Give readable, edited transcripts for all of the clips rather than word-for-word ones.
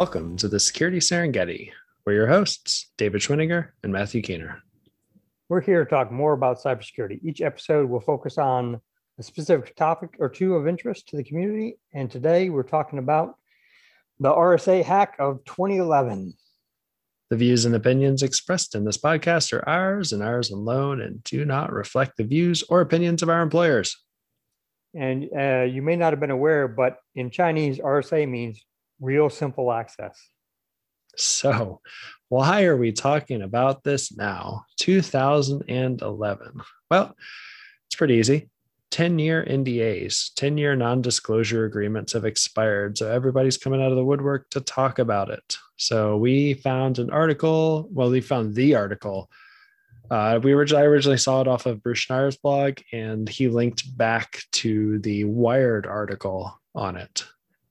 Welcome to the Security Serengeti. We're your hosts, David Schwinniger and Matthew Keener. We're here to talk more about cybersecurity. Each episode will focus on a specific topic or two of interest to the community. And today we're talking about the RSA hack of 2011. The views and opinions expressed in this podcast are ours and ours alone and do not reflect the views or opinions of our employers. And you may not have been aware, but in Chinese, RSA means real simple access. So, why are we talking about this now? 2011. Well, it's pretty easy. 10-year NDAs, 10-year non-disclosure agreements have expired. So everybody's coming out of the woodwork to talk about it. So we found an article. Well, we found the article. I originally saw it off of Bruce Schneier's blog, and he linked back to the Wired article on it.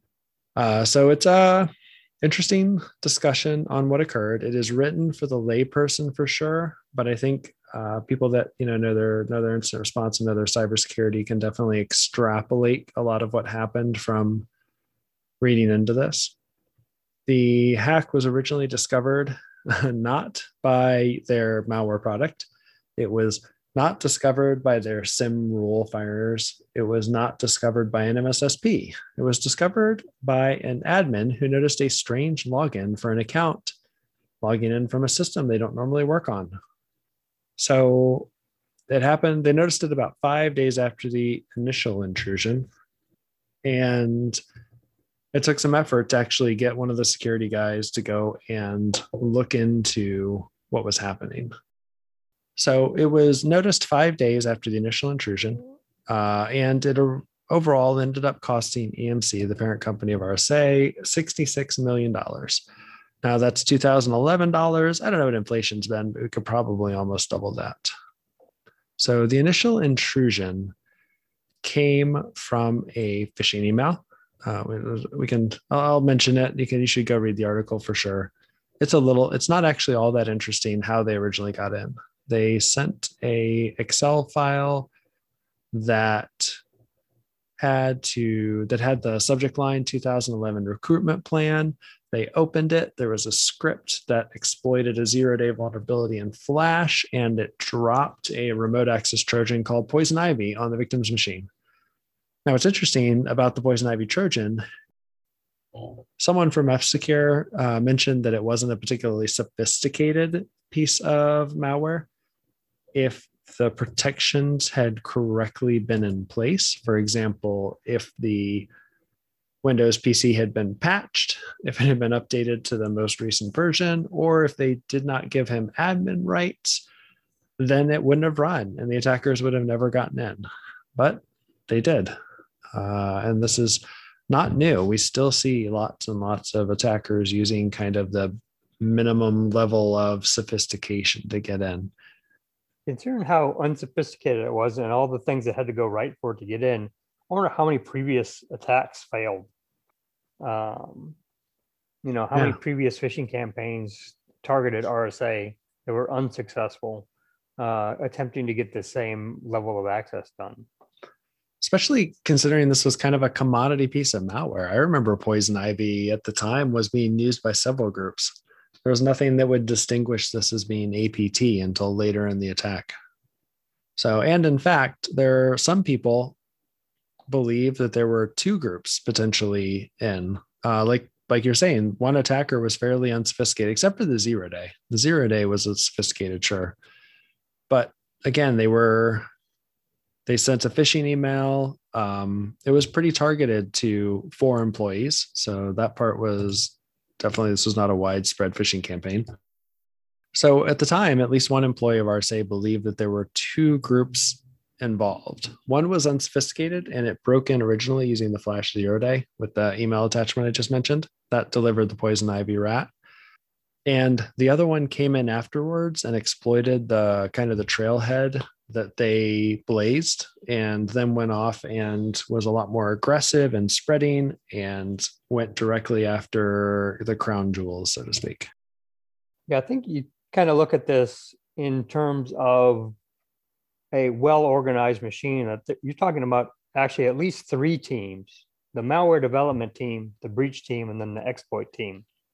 So it's a interesting discussion on what occurred. It is written for the layperson for sure, but I think people that know their incident response and know their cybersecurity can definitely extrapolate a lot of what happened from reading into this. The hack was originally discovered not by their malware product. It was not discovered by their SIM rule fires. It was not discovered by an MSSP. It was discovered by an admin who noticed a strange login for an account, logging in from a system they don't normally work on. So it happened. They noticed it about 5 days after the initial intrusion. And it took some effort to actually get one of the security guys to go and look into what was happening. So it was noticed 5 days after the initial intrusion, and it overall ended up costing EMC, the parent company of RSA, $66 million. Now that's 2011 dollars. I don't know what inflation's been, but we could probably almost double that. So the initial intrusion came from a phishing email. I'll mention it. You should go read the article for sure. It's not actually all that interesting how they originally got in. They sent a Excel file that had the subject line 2011 recruitment plan. They opened it. There was a script that exploited a 0-day vulnerability in Flash, and it dropped a remote access Trojan called Poison Ivy on the victim's machine. Now, what's interesting about the Poison Ivy Trojan, someone from F-Secure mentioned that it wasn't a particularly sophisticated piece of malware. If the protections had correctly been in place, for example, if the Windows PC had been patched, if it had been updated to the most recent version, or if they did not give him admin rights, then it wouldn't have run and the attackers would have never gotten in. But they did. And this is not new. We still see lots and lots of attackers using kind of the minimum level of sophistication to get in. Considering how unsophisticated it was and all the things that had to go right for it to get in, I wonder how many previous attacks failed. How many previous phishing campaigns targeted RSA that were unsuccessful, attempting to get the same level of access done. Especially considering this was kind of a commodity piece of malware. I remember Poison Ivy at the time was being used by several groups. There was nothing that would distinguish this as being APT until later in the attack. And in fact, some people believe that there were two groups potentially in. Like you're saying, one attacker was fairly unsophisticated, except for the 0-day. The 0-day was a sophisticated, sure. But again, they sent a phishing email. It was pretty targeted to 4 employees. So that part was definitely, this was not a widespread phishing campaign. So at the time, at least one employee of RSA believed that there were 2 groups involved. One was unsophisticated, and it broke in originally using the Flash 0-day with the email attachment I just mentioned. That delivered the Poison Ivy rat. And the other one came in afterwards and exploited the kind of the trailhead that they blazed, and then went off and was a lot more aggressive and spreading and went directly after the crown jewels, so to speak. Yeah, I think you kind of look at this in terms of a well-organized machine. You're talking about actually at least 3 teams: the malware development team, the breach team, and then the exploit team.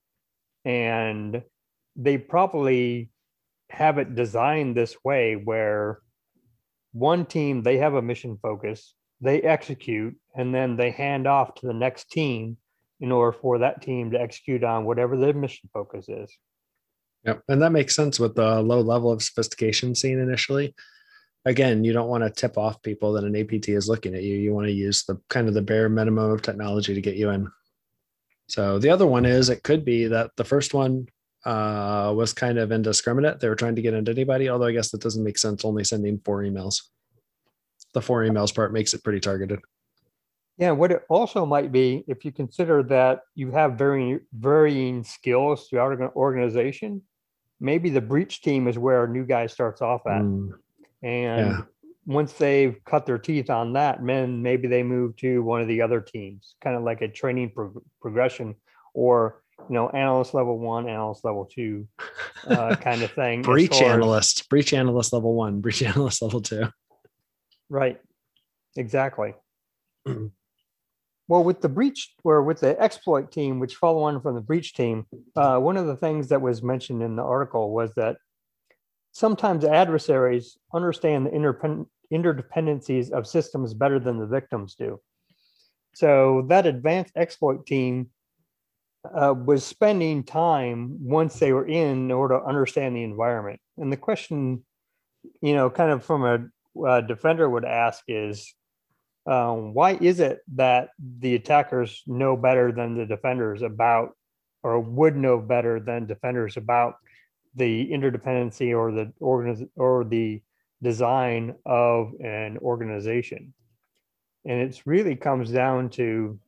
And they probably have it designed this way where one team, they have a mission focus, they execute, and then they hand off to the next team in order for that team to execute on whatever their mission focus is. Yep. And that makes sense with the low level of sophistication seen initially. Again, you don't want to tip off people that an APT is looking at you. You want to use the kind of the bare minimum of technology to get you in. So the other one is, it could be that the first one was kind of indiscriminate. They were trying to get into anybody, although I guess that doesn't make sense, only sending 4 emails. The 4 emails part makes it pretty targeted. Yeah, what it also might be, if you consider that you have varying skills throughout an organization, maybe the breach team is where a new guy starts off at. And once they've cut their teeth on that, then maybe they move to one of the other teams, kind of like a training progression, or analyst level 1, analyst level 2 kind of thing. breach analyst level 1, breach analyst level 2. Right. Exactly. Well, with the breach, or with the exploit team, which follow on from the breach team, one of the things that was mentioned in the article was that sometimes adversaries understand the interdependencies of systems better than the victims do. So that advanced exploit team was spending time once they were in order to understand the environment. And the question, kind of from a defender would ask is, why is it that the attackers know better than the defenders about, or would know better than defenders about, the interdependency or the design of an organization? And it really comes down to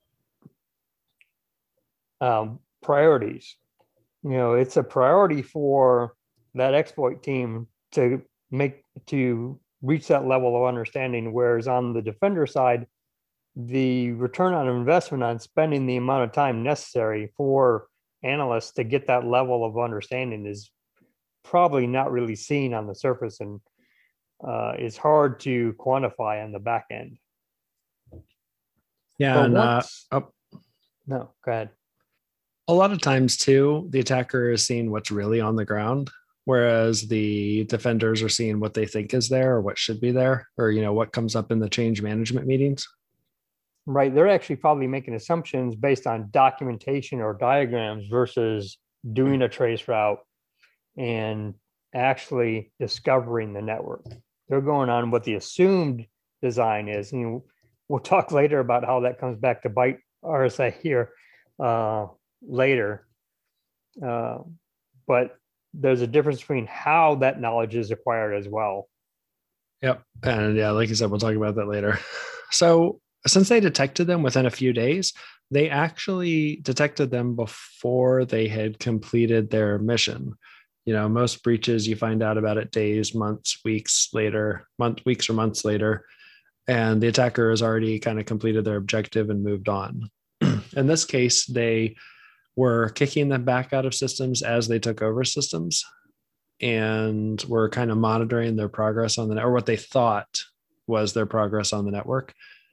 priorities. It's a priority for that exploit team to reach that level of understanding, whereas on the defender side, the return on investment on spending the amount of time necessary for analysts to get that level of understanding is probably not really seen on the surface, and is hard to quantify on the back end. Yeah. No, go ahead. A lot of times too, the attacker is seeing what's really on the ground, whereas the defenders are seeing what they think is there, or what should be there, or what comes up in the change management meetings. Right. They're actually probably making assumptions based on documentation or diagrams versus doing a trace route and actually discovering the network. They're going on what the assumed design is. And we'll talk later about how that comes back to bite RSA here later. But there's a difference between how that knowledge is acquired as well. Yep. And yeah, like you said, we'll talk about that later. So since they detected them within a few days, they actually detected them before they had completed their mission. Most breaches, you find out about it days, months, weeks later, weeks or months later, and the attacker has already kind of completed their objective and moved on. In this case, they were kicking them back out of systems as they took over systems, and were kind of monitoring their progress on or what they thought was their progress on the network,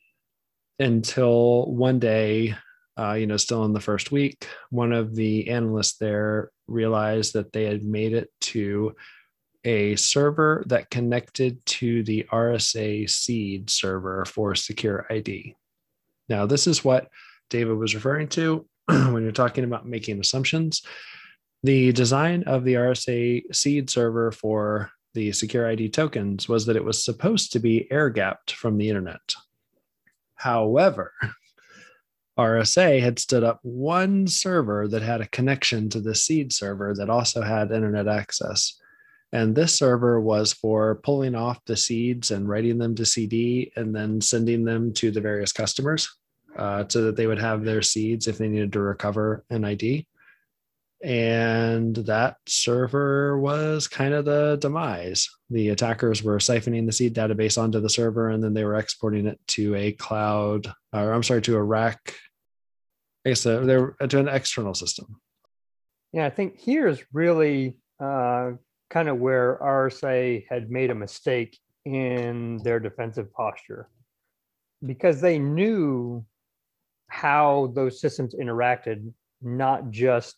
until one day, still in the first week, one of the analysts there realized that they had made it to a server that connected to the RSA seed server for secure ID. Now, this is what David was referring to when you're talking about making assumptions. The design of the RSA seed server for the secure ID tokens was that it was supposed to be air-gapped from the internet. However, RSA had stood up one server that had a connection to the seed server that also had internet access. And this server was for pulling off the seeds and writing them to CD and then sending them to the various customers so that they would have their seeds if they needed to recover an ID. And that server was kind of the demise. The attackers were siphoning the seed database onto the server, and then they were exporting it to a cloud, to a rack. I guess they were to an external system. Yeah, I think here's really kind of where RSA had made a mistake in their defensive posture, because they knew how those systems interacted, not just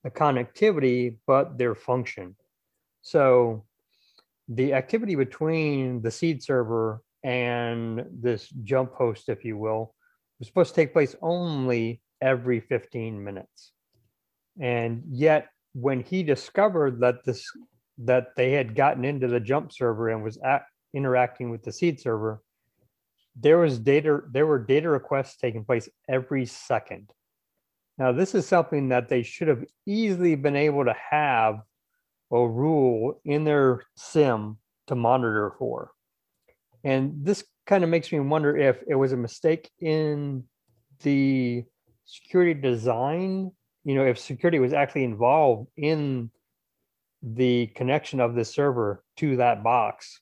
the connectivity, but their function. So the activity between the seed server and this jump host, if you will, was supposed to take place only every 15 minutes. And yet when he discovered that they had gotten into the jump server and was interacting with the seed server, there were data requests taking place every second. Now, this is something that they should have easily been able to have a rule in their sim to monitor for. And this kind of makes me wonder if it was a mistake in the security design, if security was actually involved in the connection of the server to that box,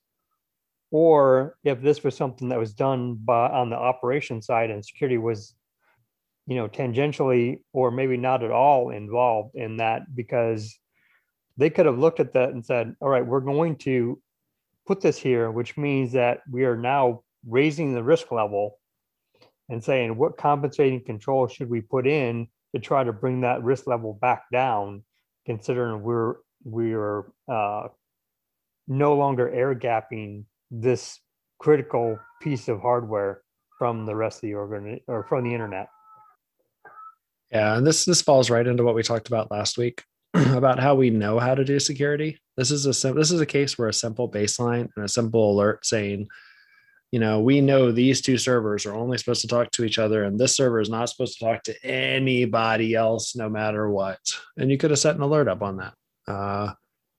or if this was something that was done on the operation side and security was tangentially or maybe not at all involved in that, because they could have looked at that and said, all right, we're going to put this here, which means that we are now raising the risk level and saying what compensating control should we put in to try to bring that risk level back down, considering we're no longer air gapping this critical piece of hardware from the rest of the organ or from the internet. Yeah, and this falls right into what we talked about last week about how we know how to do security. This is a case where a simple baseline and a simple alert saying, we know these two servers are only supposed to talk to each other, and this server is not supposed to talk to anybody else, no matter what. And you could have set an alert up on that.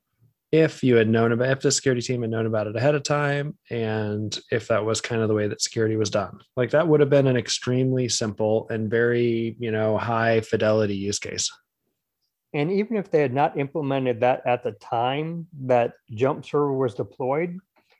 If the security team had known about it ahead of time, and if that was kind of the way that security was done, like that would have been an extremely simple and very, high fidelity use case. And even if they had not implemented that at the time that jump server was deployed,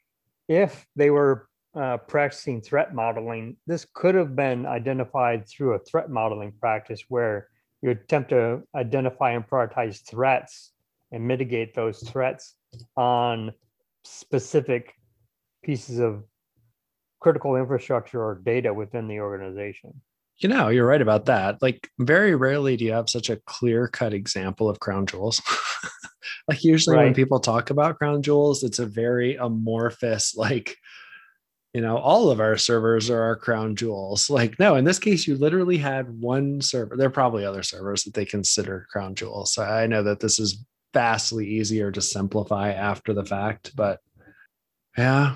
if they were practicing threat modeling, this could have been identified through a threat modeling practice where you attempt to identify and prioritize threats and mitigate those threats on specific pieces of critical infrastructure or data within the organization. You're right about that. Like, very rarely do you have such a clear-cut example of crown jewels. Like, usually when people talk about crown jewels, it's a very amorphous, like, all of our servers are our crown jewels. Like, no, in this case, you literally had one server. There are probably other servers that they consider crown jewels. So I know that this is vastly easier to simplify after the fact, but yeah.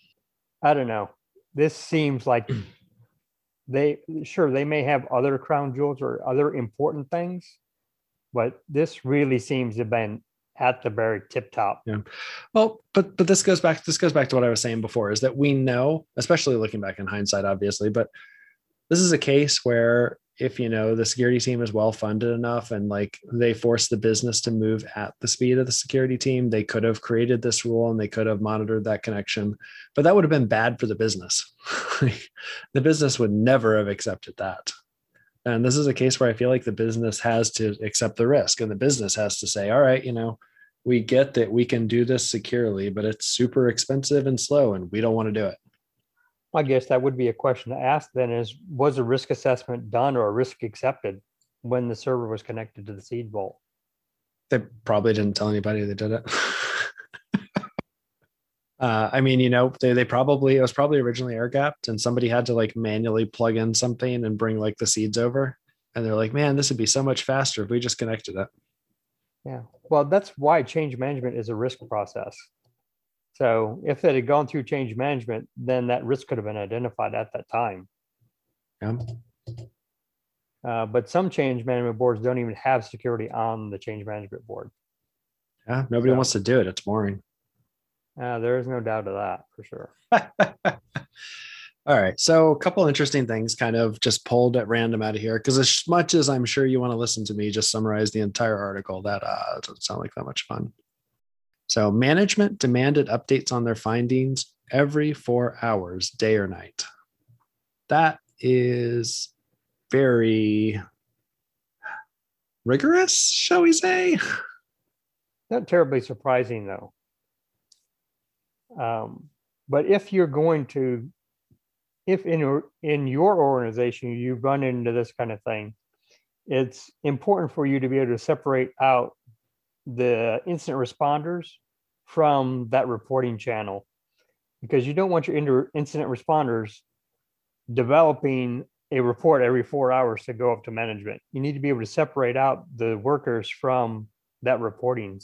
I don't know. This seems like they may have other crown jewels or other important things, but this really seems to have been at the very tip top. Yeah. Well, but this goes back to what I was saying before, is that we know, especially looking back in hindsight, obviously, but this is a case where if the security team is well funded enough and like they force the business to move at the speed of the security team, they could have created this rule and they could have monitored that connection, but that would have been bad for the business. The business would never have accepted that. And this is a case where I feel like the business has to accept the risk, and the business has to say, all right, we get that we can do this securely, but it's super expensive and slow and we don't want to do it. I guess that would be a question to ask then, is was a risk assessment done or a risk accepted when the server was connected to the seed vault? They probably didn't tell anybody they did it. They probably, it was probably originally air gapped and somebody had to like manually plug in something and bring like the seeds over. And they're like, man, this would be so much faster if we just connected it. Yeah. Well, that's why change management is a risk process. So if it had gone through change management, then that risk could have been identified at that time. Yeah. But some change management boards don't even have security on the change management board. Yeah. Nobody wants to do it. It's boring. There is no doubt of that for sure. All right. So a couple interesting things kind of just pulled at random out of here, because as much as I'm sure you want to listen to me just summarize the entire article, that doesn't sound like that much fun. So management demanded updates on their findings every 4 hours, day or night. That is very rigorous, shall we say? Not terribly surprising, though. But if you're going to, if in your organization you run into this kind of thing, it's important for you to be able to separate out the incident responders from that reporting channel, because you don't want your incident responders developing a report every 4 hours to go up to management. You need to be able to separate out the workers from that reporting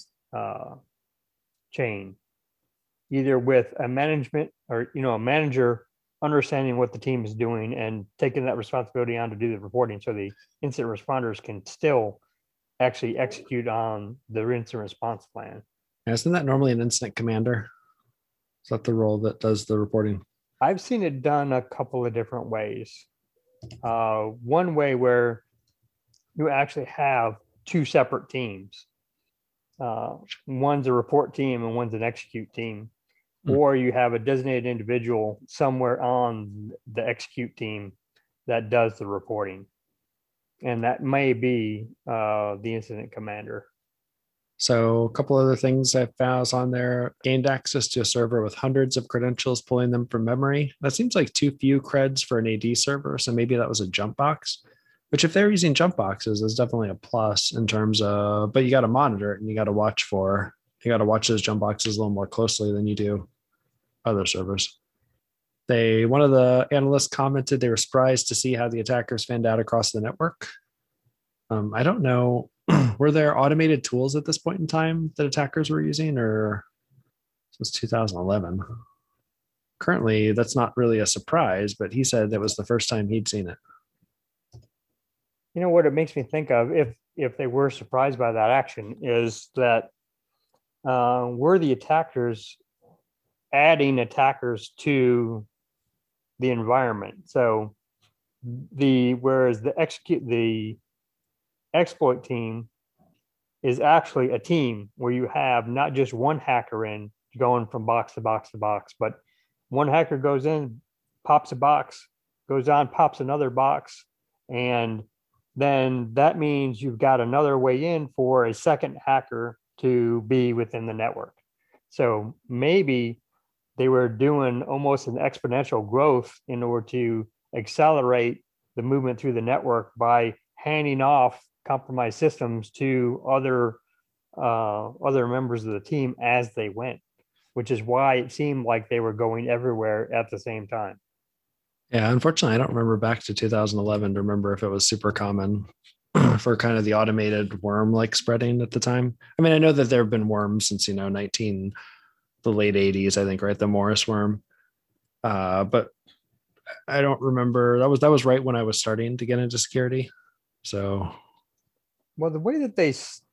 chain, either with a management or a manager understanding what the team is doing and taking that responsibility on to do the reporting, so the incident responders can still actually execute on the incident response plan. Isn't that normally an incident commander? Is that the role that does the reporting? I've seen it done a couple of different ways. One way where you actually have two separate teams. One's a report team and one's an execute team. Or you have a designated individual somewhere on the execute team that does the reporting. And that may be the incident commander. So a couple other things I found on there: gained access to a server with hundreds of credentials, pulling them from memory. That seems like too few creds for an AD server. So maybe that was a jump box, which if they're using jump boxes is definitely a plus in terms of, but you got to monitor it and you got to watch those jump boxes a little more closely than you do other servers. One of the analysts commented they were surprised to see how the attackers fanned out across the network. I don't know. Were there automated tools at this point in time that attackers were using, or since 2011? Currently, that's not really a surprise, but he said that was the first time he'd seen it. You know what it makes me think of, if they were surprised by that action, is that were the attackers adding attackers to the environment? So whereas the exploit team is actually a team where you have not just one hacker in going from box to box to box, but one hacker goes in, pops a box, goes on, pops another box, and then that means you've got another way in for a second hacker to be within the network. So maybe they were doing almost an exponential growth in order to accelerate the movement through the network by handing off compromised systems to other members of the team as they went, which is why it seemed like they were going everywhere at the same time. Yeah, unfortunately, I don't remember back to 2011 to remember if it was super common for kind of the automated worm-like spreading at the time. I mean, I know that there have been worms since, the late 80s, I think, right? The Morris worm. But I don't remember. That was right when I was starting to get into security. So, well, the way that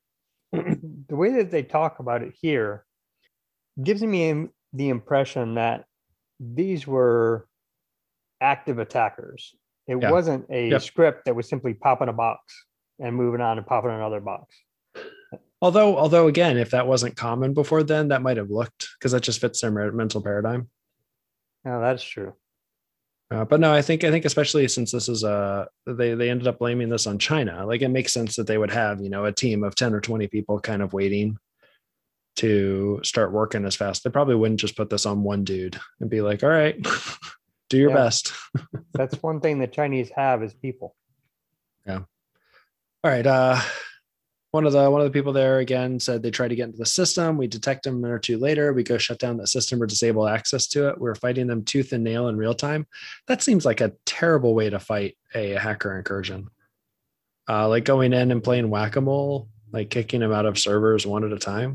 they talk about it here gives me the impression that these were active attackers. It wasn't a script that was simply popping a box and moving on and popping another box. Although again, if that wasn't common before then, that might have looked, because that just fits their mental paradigm. No, that's true. But no, I think especially since this is they ended up blaming this on China. Like, it makes sense that they would have, a team of 10 or 20 people kind of waiting to start working as fast. They probably wouldn't just put this on one dude and be like, all right, do your best. That's one thing the Chinese have is people. Yeah. All right. One of the people there again said they tried to get into the system. We detect them a minute or two later. We go shut down the system or disable access to it. We're fighting them tooth and nail in real time. That seems like a terrible way to fight a hacker incursion. Like going in and playing whack-a-mole, like kicking them out of servers one at a time.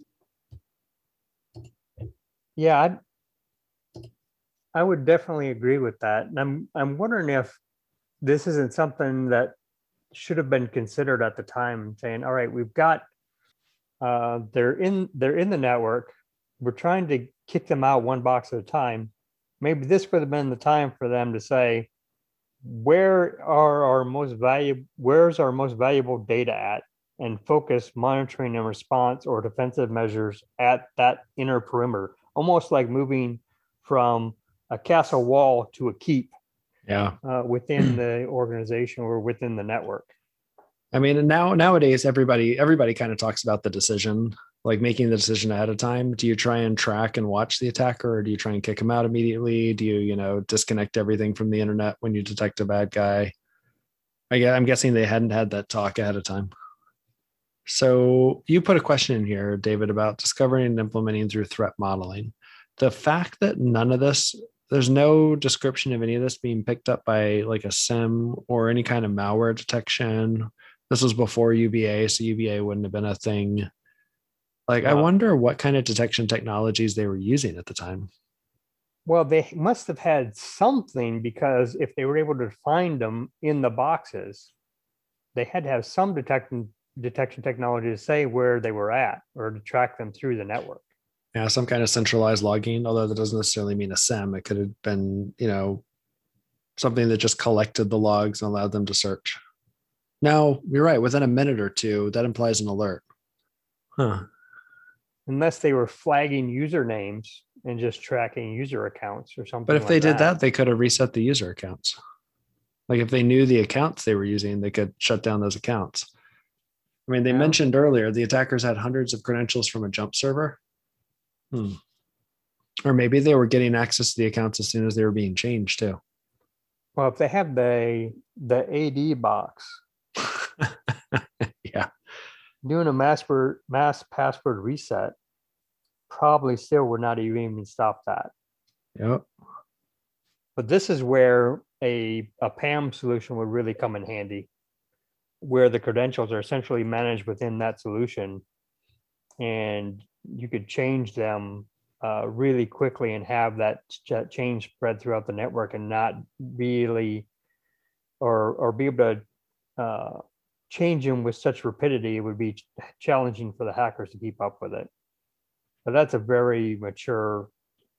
Yeah, I would definitely agree with that. And I'm wondering if this isn't something that should have been considered at the time, saying, all right, we've got they're in the network, we're trying to kick them out one box at a time. Maybe this would have been the time for them to say, where's our most valuable data at, and focus monitoring and response or defensive measures at that inner perimeter, almost like moving from a castle wall to a keep. Within the organization or within the network. I mean, nowadays, everybody kind of talks about the decision, like making the decision ahead of time. Do you try and track and watch the attacker, or do you try and kick him out immediately? Do you, disconnect everything from the internet when you detect a bad guy? I'm guessing they hadn't had that talk ahead of time. So you put a question in here, David, about discovering and implementing through threat modeling. The fact that none of this, there's no description of any of this being picked up by like a SIM or any kind of malware detection. This was before UBA, so UBA wouldn't have been a thing. Like, I No. wonder what kind of detection technologies they were using at the time. Well, they must have had something, because if they were able to find them in the boxes, they had to have some detection technology to say where they were at or to track them through the network. Yeah, some kind of centralized logging, although that doesn't necessarily mean a SIM. It could have been, something that just collected the logs and allowed them to search. Now, you're right. Within a minute or two, that implies an alert. Huh. Unless they were flagging usernames and just tracking user accounts or something But if like they did that. that, they could have reset the user accounts. Like if they knew the accounts they were using, they could shut down those accounts. I mean, they Yeah. mentioned earlier the attackers had hundreds of credentials from a jump server. Or maybe they were getting access to the accounts as soon as they were being changed too. Well, if they have the AD box, Yeah. doing a mass password reset probably still would not even stop that. Yep. But this is where a PAM solution would really come in handy, where the credentials are essentially managed within that solution, and you could change them really quickly and have that change spread throughout the network and not really, or be able to change them with such rapidity. It would be challenging for the hackers to keep up with it. But that's a very mature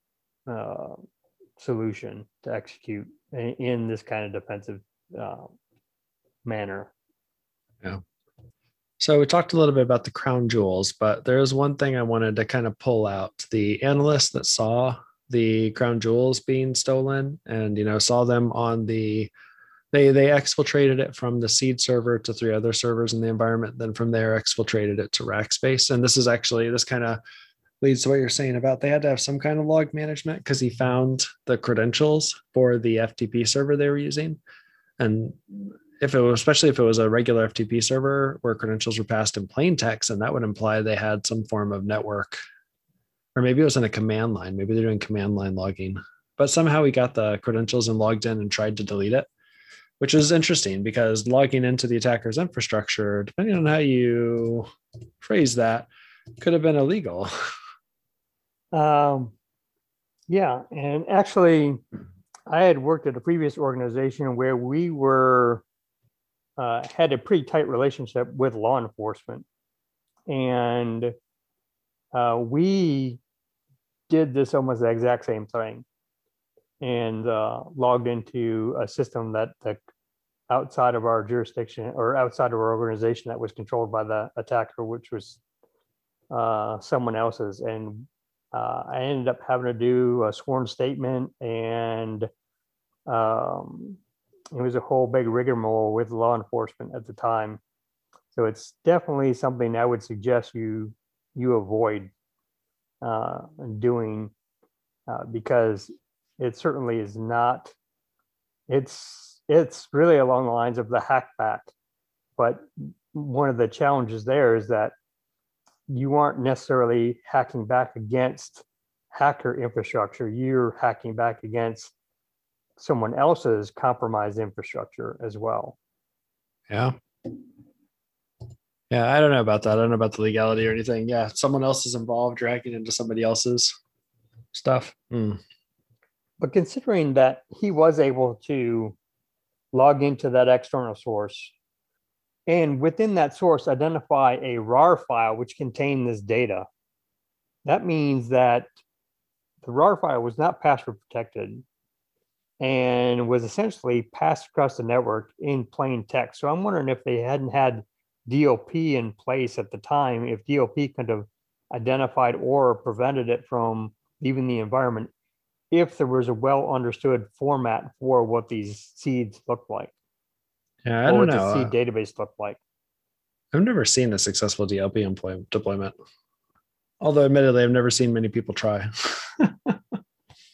solution to execute in this kind of defensive manner. Yeah. So we talked a little bit about the crown jewels, but there's one thing I wanted to kind of pull out. The analyst that saw the crown jewels being stolen and saw them on they exfiltrated it from the seed server to 3 other servers in the environment. Then from there exfiltrated it to Rackspace. And this kind of leads to what you're saying about they had to have some kind of log management because he found the credentials for the FTP server they were using. And especially if it was a regular FTP server where credentials were passed in plain text, and that would imply they had some form of network, or maybe it was in a command line. Maybe they're doing command line logging, but somehow he got the credentials and logged in and tried to delete it, which is interesting because logging into the attacker's infrastructure, depending on how you phrase that, could have been illegal. Yeah, and actually, I had worked at a previous organization where we were had a pretty tight relationship with law enforcement, and we did this almost the exact same thing, and logged into a system that outside of our jurisdiction or outside of our organization that was controlled by the attacker, which was someone else's, and I ended up having to do a sworn statement, and it was a whole big rigmarole with law enforcement at the time. So it's definitely something I would suggest you avoid doing because it certainly is not. It's really along the lines of the hackback, but one of the challenges there is that you aren't necessarily hacking back against hacker infrastructure. You're hacking back against someone else's compromised infrastructure as well. Yeah. Yeah, I don't know about that. I don't know about the legality or anything. Yeah, someone else is involved, dragging into somebody else's stuff. But considering that he was able to log into that external source, and within that source identify a RAR file which contained this data, that means that the RAR file was not password protected and was essentially passed across the network in plain text. So I'm wondering if they hadn't had DLP in place at the time, if DLP could have identified or prevented it from leaving the environment, if there was a well understood format for what these seeds look like. Yeah, I Or don't what the know. seed database looked like. I've never seen a successful DLP deployment. Although admittedly, I've never seen many people try.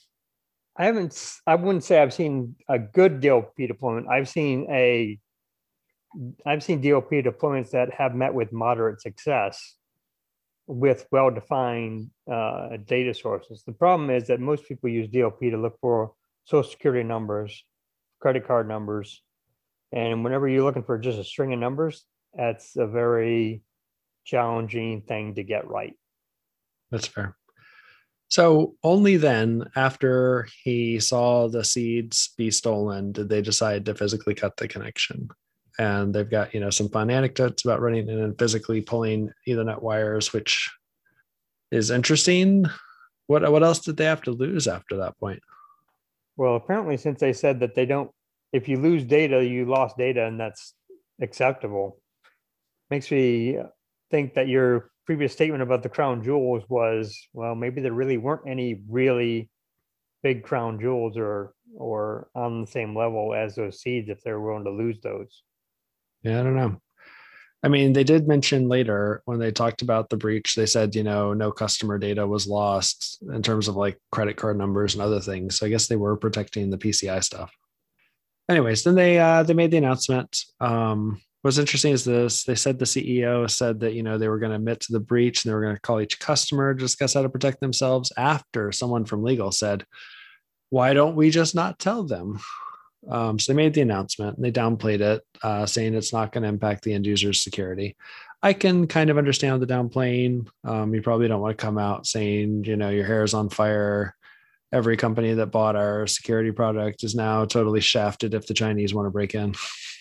I wouldn't say I've seen a good DLP deployment. I've seen a I've seen DLP deployments that have met with moderate success with well-defined data sources. The problem is that most people use DLP to look for social security numbers, credit card numbers. And whenever you're looking for just a string of numbers, that's a very challenging thing to get right. That's fair. So only then, after he saw the seeds be stolen, did they decide to physically cut the connection. And they've got, some fun anecdotes about running in and physically pulling Ethernet wires, which is interesting. What else did they have to lose after that point? Well, apparently, since they said that they don't, if you lose data, you lost data, and that's acceptable, makes me think that your previous statement about the crown jewels was, well, maybe there really weren't any really big crown jewels or on the same level as those seeds if they're willing to lose those. Yeah, I don't know. I mean, they did mention later when they talked about the breach, they said, no customer data was lost in terms of like credit card numbers and other things. So I guess they were protecting the PCI stuff. Anyways, then they made the announcement. What's interesting is this: they said the CEO said that they were going to admit to the breach and they were going to call each customer, discuss how to protect themselves. After someone from legal said, "Why don't we just not tell them?" So they made the announcement and they downplayed it, saying it's not going to impact the end user's security. I can kind of understand the downplaying. You probably don't want to come out saying, your hair is on fire. Every company that bought our security product is now totally shafted if the Chinese want to break in.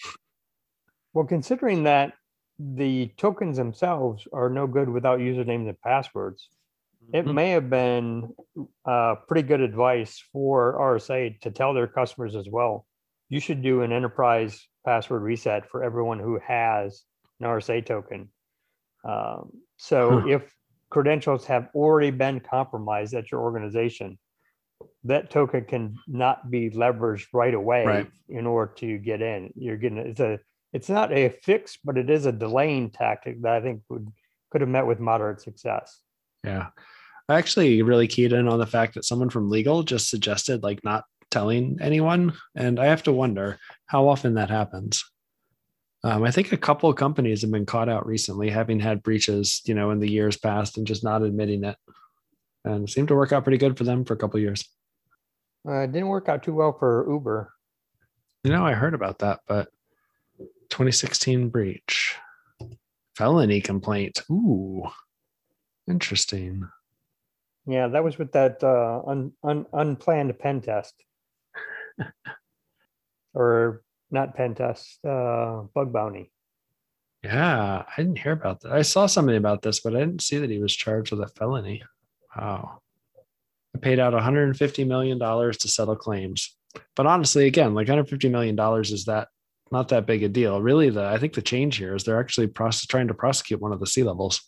Well, considering that the tokens themselves are no good without usernames and passwords, it may have been pretty good advice for RSA to tell their customers as well. You should do an enterprise password reset for everyone who has an RSA token. If credentials have already been compromised at your organization, that token can not be leveraged right away in order to get in. It's not a fix, but it is a delaying tactic that I think could have met with moderate success. Yeah. I actually really keyed in on the fact that someone from legal just suggested like not telling anyone. And I have to wonder how often that happens. I think a couple of companies have been caught out recently having had breaches, in the years past and just not admitting it. And it seemed to work out pretty good for them for a couple of years. It didn't work out too well for Uber. I heard about that, but 2016 breach. Felony complaint. Ooh, interesting. Yeah, that was with that unplanned pen test. Or not pen test, bug bounty. Yeah, I didn't hear about that. I saw something about this, but I didn't see that he was charged with a felony. Wow. I paid out $150 million to settle claims. But honestly, again, like $150 million is that not that big a deal. Really, I think the change here is they're actually trying to prosecute one of the C-levels.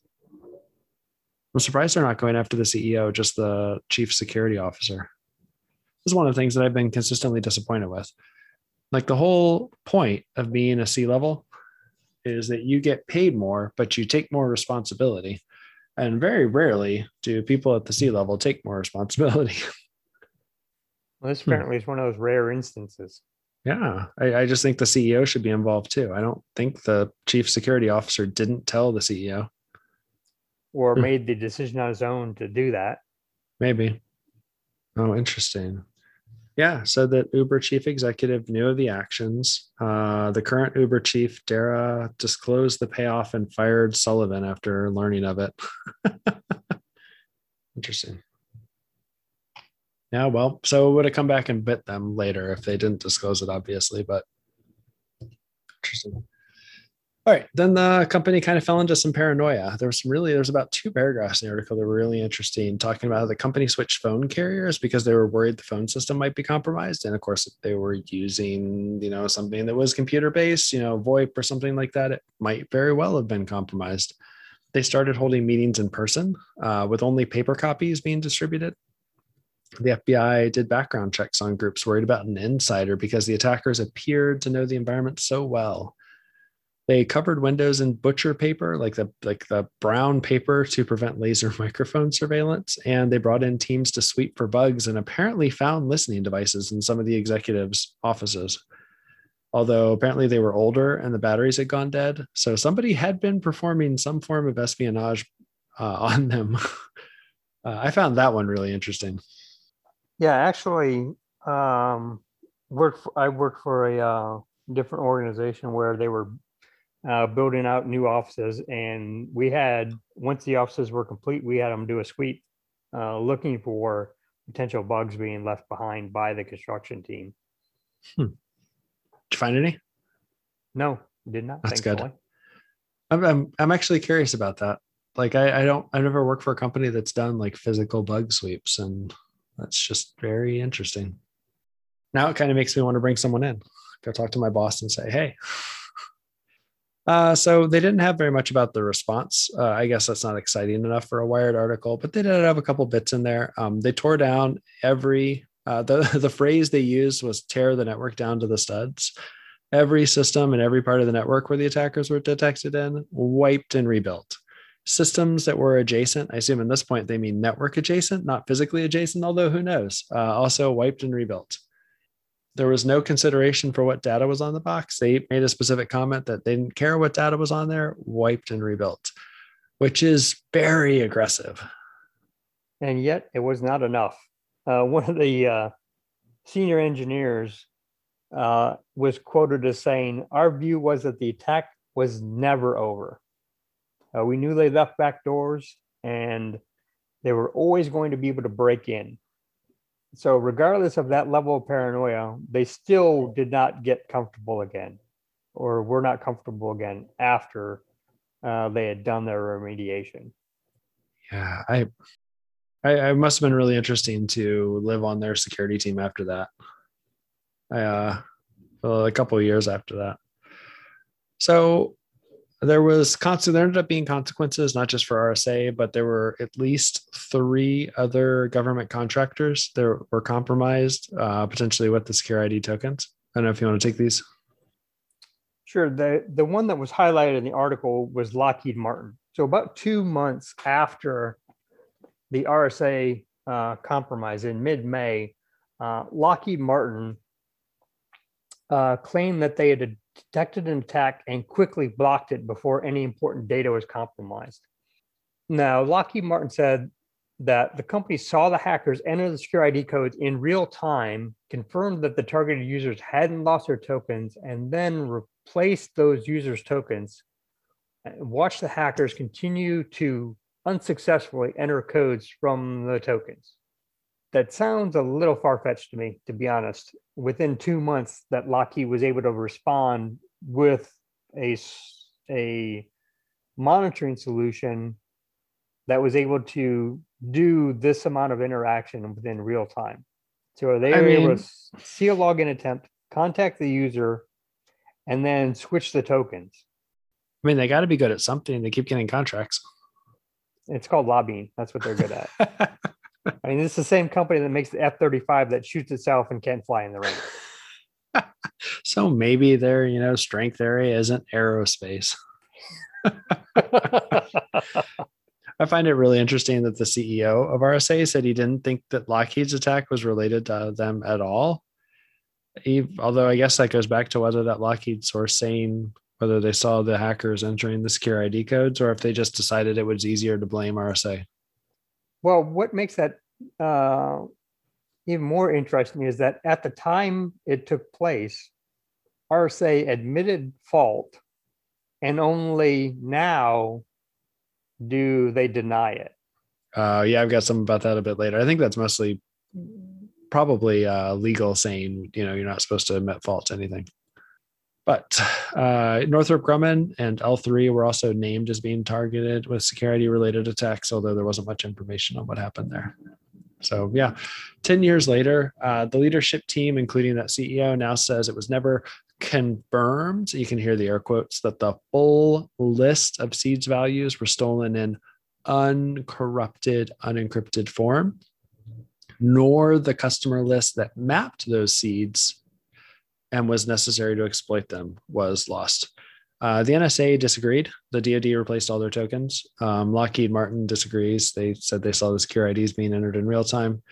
I'm surprised they're not going after the CEO, just the chief security officer. This is one of the things that I've been consistently disappointed with. Like the whole point of being a C-level is that you get paid more, but you take more responsibility. And very rarely do people at the C-level take more responsibility. Well, this apparently is one of those rare instances. Yeah, I just think the CEO should be involved too. I don't think the chief security officer didn't tell the CEO. Or made the decision on his own to do that. Maybe. Oh, interesting. Yeah, so that Uber chief executive knew of the actions. The current Uber chief, Dara, disclosed the payoff and fired Sullivan after learning of it. Interesting. Yeah, well, so it would have come back and bit them later if they didn't disclose it, obviously, but interesting. All right, then the company kind of fell into some paranoia. There's about 2 paragraphs in the article that were really interesting, talking about how the company switched phone carriers because they were worried the phone system might be compromised. And of course, if they were using, something that was computer-based, VoIP or something like that, it might very well have been compromised. They started holding meetings in person with only paper copies being distributed. The FBI did background checks on groups worried about an insider because the attackers appeared to know the environment so well. They covered windows in butcher paper, like the brown paper, to prevent laser microphone surveillance. And they brought in teams to sweep for bugs and apparently found listening devices in some of the executives' offices. although apparently they were older and the batteries had gone dead. So somebody had been performing some form of espionage on them. I found that one really interesting. Yeah, actually, I worked for a different organization where they were building out new offices, and we had, once the offices were complete, we had them do a sweep, looking for potential bugs being left behind by the construction team. Did you find any? No, did not. That's Thankfully. good. I'm actually curious about that. Like I never worked for a company that's done like physical bug sweeps, and that's just very interesting. Now it kind of makes me want to bring someone in, go talk to my boss and say, hey. So they didn't have very much about the response. I guess that's not exciting enough for a Wired article, but they did have a couple bits in there. They tore down the phrase they used was tear the network down to the studs. Every system and every part of the network where the attackers were detected in, wiped and rebuilt. Systems that were adjacent, I assume at this point they mean network adjacent, not physically adjacent, although who knows, also wiped and rebuilt. There was no consideration for what data was on the box. They made a specific comment that they didn't care what data was on there, wiped and rebuilt, which is very aggressive. And yet it was not enough. One of the senior engineers was quoted as saying, "Our view was that the attack was never over. We knew they left back doors and they were always going to be able to break in. So regardless of that level of paranoia, they still did not get comfortable again, or were not comfortable again after they had done their remediation." Yeah, I must have been really interesting to live on their security team after that. A couple of years after that. So there ended up being consequences, not just for RSA, but there were at least 3 other government contractors that were compromised, potentially with the Secure ID tokens. I don't know if you want to take these. Sure. The one that was highlighted in the article was Lockheed Martin. So about 2 months after the RSA compromise in mid-May, Lockheed Martin claimed that they had detected an attack and quickly blocked it before any important data was compromised. Now, Lockheed Martin said that the company saw the hackers enter the secure ID codes in real time, confirmed that the targeted users hadn't lost their tokens, and then replaced those users' tokens, and watched the hackers continue to unsuccessfully enter codes from the tokens. That sounds a little far-fetched to me, to be honest. Within 2 months that Lockheed was able to respond with a monitoring solution that was able to do this amount of interaction within real time. So they were able to see a login attempt, contact the user, and then switch the tokens. I mean, they got to be good at something. They keep getting contracts. It's called lobbying. That's what they're good at. I mean, this is the same company that makes the F-35 that shoots itself and can't fly in the rain. So maybe their, strength area isn't aerospace. I find it really interesting that the CEO of RSA said he didn't think that Lockheed's attack was related to them at all. Although I guess that goes back to whether that Lockheed source saying whether they saw the hackers entering the secure ID codes or if they just decided it was easier to blame RSA. Well, what makes that even more interesting is that at the time it took place, RSA admitted fault, and only now do they deny it. Yeah, I've got something about that a bit later. I think that's mostly probably legal saying, you're not supposed to admit fault to anything. But Northrop Grumman and L3 were also named as being targeted with security-related attacks, although there wasn't much information on what happened there. So yeah, 10 years later, the leadership team, including that CEO, now says it was never confirmed, you can hear the air quotes, that the full list of seeds values were stolen in uncorrupted, unencrypted form, nor the customer list that mapped those seeds and was necessary to exploit them was lost. The NSA disagreed. The DoD replaced all their tokens. Lockheed Martin disagrees. They said they saw the secure IDs being entered in real time.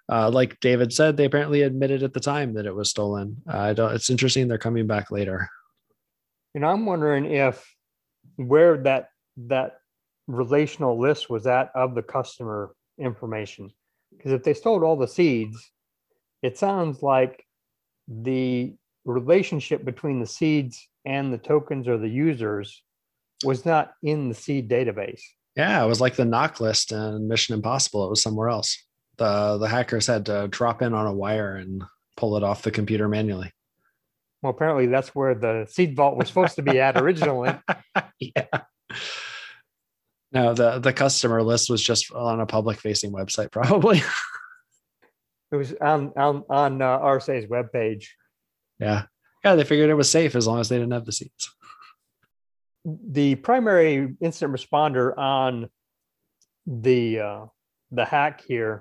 Like David said, they apparently admitted at the time that it was stolen. I don't. It's interesting they're coming back later. I'm wondering if where that relational list was at of the customer information, because if they stole all the seeds, it sounds like the relationship between the seeds and the tokens or the users was not in the seed database. Yeah, it was like the knock list in Mission Impossible. It was somewhere else. The hackers had to drop in on a wire and pull it off the computer manually. Well, apparently that's where the seed vault was supposed to be at originally. Yeah. No, the customer list was just on a public facing website, probably. It was on RSA's webpage. Yeah. Yeah, they figured it was safe as long as they didn't have the seeds. The primary incident responder on the hack here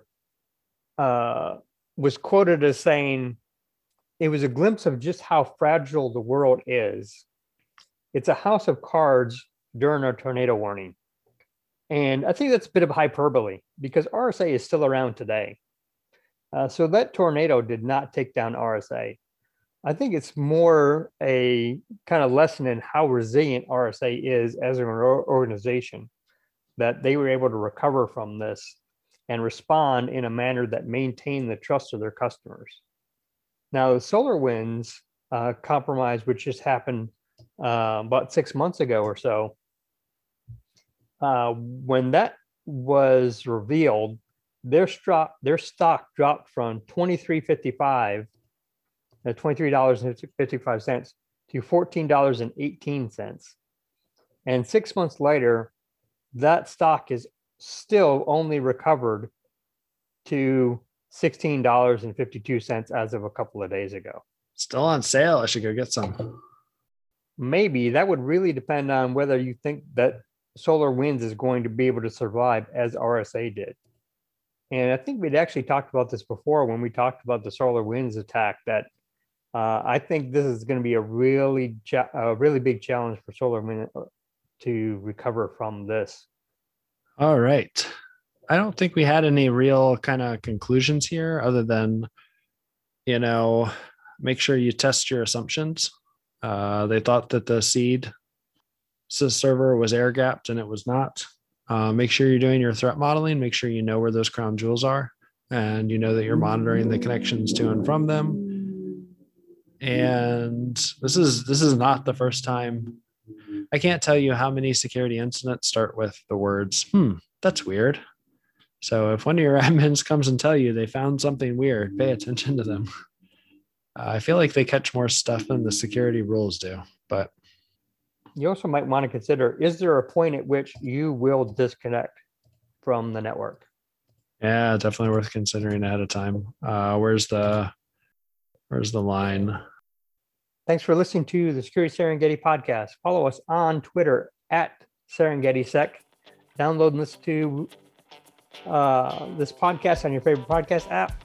was quoted as saying, "It was a glimpse of just how fragile the world is. It's a house of cards during a tornado warning." And I think that's a bit of hyperbole because RSA is still around today. So that tornado did not take down RSA. I think it's more a kind of lesson in how resilient RSA is as an organization, that they were able to recover from this and respond in a manner that maintained the trust of their customers. Now, the SolarWinds compromise, which just happened about 6 months ago or so, when that was revealed, their stock dropped from $23.55 $23.55 to $14.18. And 6 months later, that stock is still only recovered to $16.52 as of a couple of days ago. Still on sale. I should go get some. Maybe that would really depend on whether you think that SolarWinds is going to be able to survive as RSA did. And I think we'd actually talked about this before when we talked about the SolarWinds attack, that I think this is going to be a really big challenge for SolarWinds to recover from this. All right. I don't think we had any real kind of conclusions here other than, make sure you test your assumptions. They thought that the seed server was air gapped and it was not. Make sure you're doing your threat modeling. Make sure you know where those crown jewels are and you know that you're monitoring the connections to and from them. And this is not the first time. I can't tell you how many security incidents start with the words, that's weird. So if one of your admins comes and tell you they found something weird, pay attention to them. I feel like they catch more stuff than the security rules do, but you also might want to consider, is there a point at which you will disconnect from the network? Yeah, definitely worth considering ahead of time. Where's the line? Thanks for listening to the Security Serengeti podcast. Follow us on Twitter at SerengetiSec. Download and listen to this podcast on your favorite podcast app.